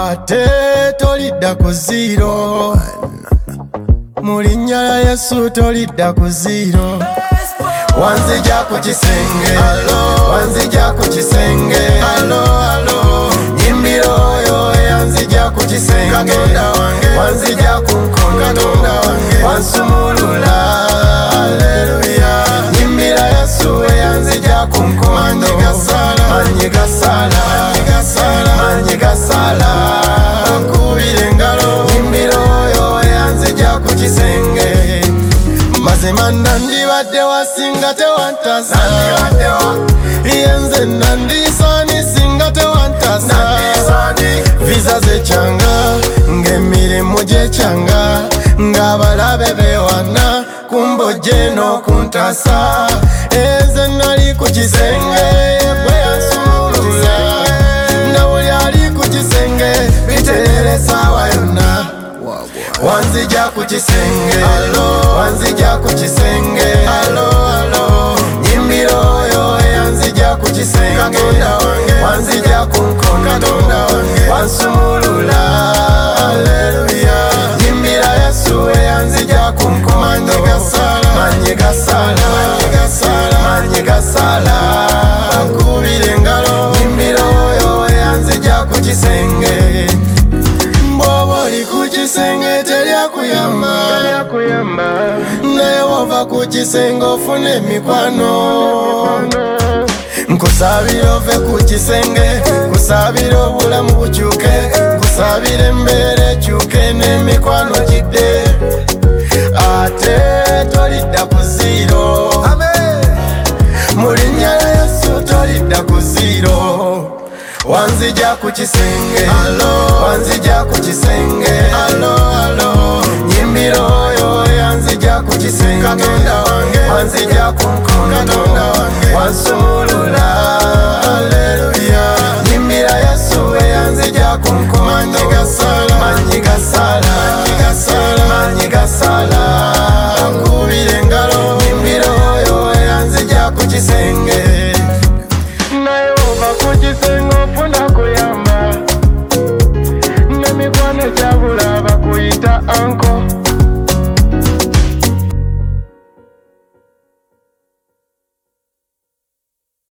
ate tolidda ku zero. Mu linnya lya Yesu tolidda ku zero. Wanzija ku kisenge, wanzija ku kisenge, nyimbira oyo yanzija ku kisenge, wanzija ku nkondo, wansumulula, haleluya. Nyimbira Yesu yanzija ku nkondo, manyi gasala, akubira engalo. Nyimbira oyo yanzija ku kisenge, mazima nandibadde wasinga tewantasa, yenze nandisani singa tewantasa. Visa zekyanga ng'emirimu gyekyanga, ng'abalabe bewana kumbojje n'okuntasa. Enze nali ku kisenge gwe yansumulula, na buli ali ku kisenge biteerera essaawa yonna. Wanzija ku kisenge, wanzija ku kisenge, nyimbira oyo yanzija ku kisenge, wanzija ku nkondo, wansumulula, haleluya. Nyimbira Yesu yanzija ku nkondo, manyi gasala, akubira engalo. Nyimbira oyo yanzija ku kisenge, bw'oba oli ku kisenge teryakuyamba, naye wova ku kisenge ofuna emikwano. Nkusabira ove ku kisenge, nkusabira obulamu bukyuke, nkusabira embeera ekyuke n'emikwano gidde. Ate tolidda ku zero, mu linnya lya Yesu tolidda ku zero. Wanzija ku kisenge, wanzija ku kisenge, nyimbira oyo yanzija ku kisenge, wanzija ku nkondo, wansumulula, haleluya. Nyimbira Yesu yanzija ku nkondo, manyi gasala, akubira engalo. Nyimbira oyo yanzija ku kisenge, naye ova ku kisenge ofuna kuyamba, n'emikwano gyabula